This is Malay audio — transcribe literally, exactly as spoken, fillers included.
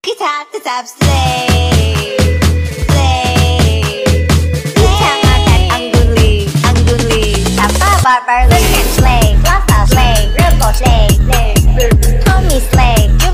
top to top slay, slay. Kecamatan Angguli, Angguli. Papa Barber, look and slay. Lasa slay, Rebel slay, slay. Tommy slay.